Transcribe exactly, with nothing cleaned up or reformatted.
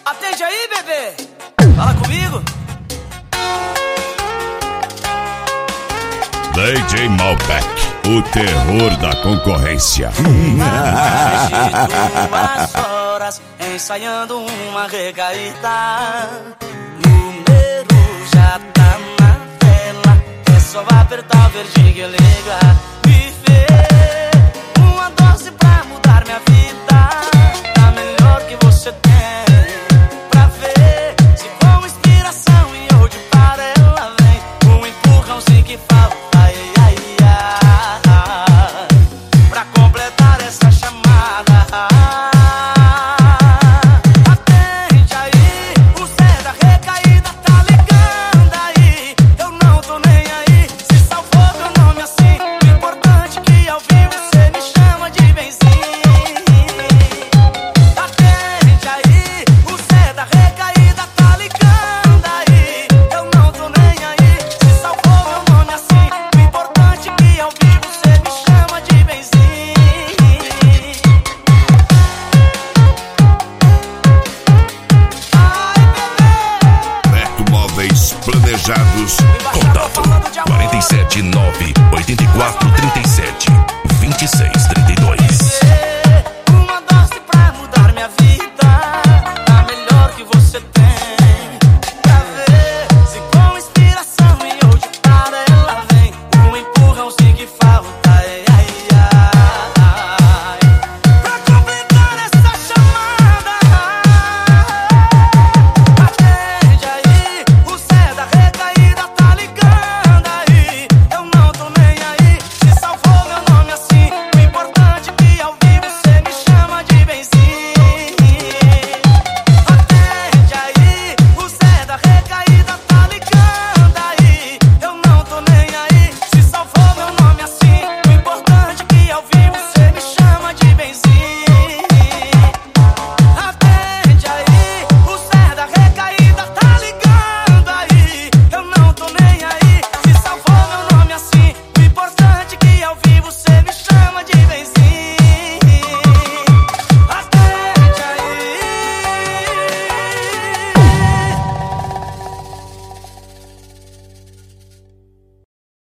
Atende aí, bebê. Fala comigo. D J Malbec, o terror da concorrência. Duas horas ensaiando uma recaída. Número já tá na tela, é só apertar o verdinho que liga. Viver uma dose pra mudar minha vida, a melhor que você tem, pra ver se com inspiração e hoje para ela vem um empurrãozinho que falta. Pra completar essa chamada, atende aí, o Zé da recaída tá ligando aí. Eu não tô nem aí, se salvou meu nome assim. O importante é que ao vivo você me chama de benzinho. Atende aí, o Zé da recaída tá ligando aí. Eu não tô nem aí, se salvou meu nome assim. O importante é que ao vivo você me chama de benzinho. Beto Móveis Planejados. Contato quarenta e sete nove oitenta e quatro trinta e sete vinte e seis.